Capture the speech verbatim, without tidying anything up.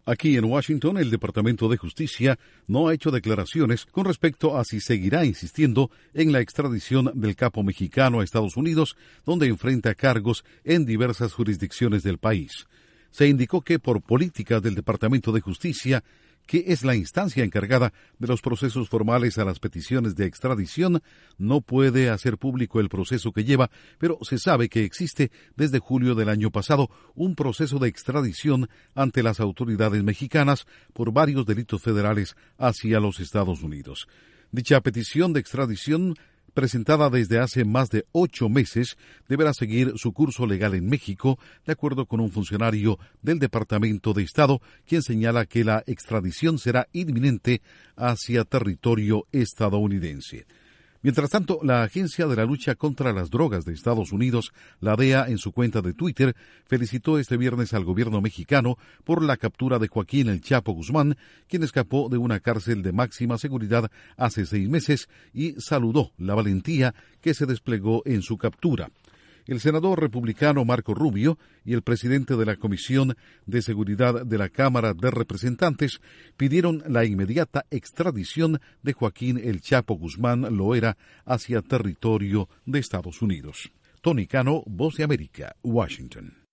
Aquí en Washington, el Departamento de Justicia no ha hecho declaraciones con respecto a si seguirá insistiendo en la extradición del capo mexicano a Estados Unidos, donde enfrenta cargos en diversas jurisdicciones del país. Se indicó que por política del Departamento de Justicia, que es la instancia encargada de los procesos formales a las peticiones de extradición, no puede hacer público el proceso que lleva, pero se sabe que existe desde julio del año pasado un proceso de extradición ante las autoridades mexicanas por varios delitos federales hacia los Estados Unidos. Dicha petición de extradición, presentada desde hace más de ocho meses, deberá seguir su curso legal en México, de acuerdo con un funcionario del Departamento de Estado, quien señala que la extradición será inminente hacia territorio estadounidense. Mientras tanto, la Agencia de la Lucha contra las Drogas de Estados Unidos, la D E A, en su cuenta de Twitter, felicitó este viernes al gobierno mexicano por la captura de Joaquín El Chapo Guzmán, quien escapó de una cárcel de máxima seguridad hace seis meses, y saludó la valentía que se desplegó en su captura. El senador republicano Marco Rubio y el presidente de la Comisión de Seguridad de la Cámara de Representantes pidieron la inmediata extradición de Joaquín El Chapo Guzmán Loera hacia territorio de Estados Unidos. Tony Cano, Voz de América, Washington.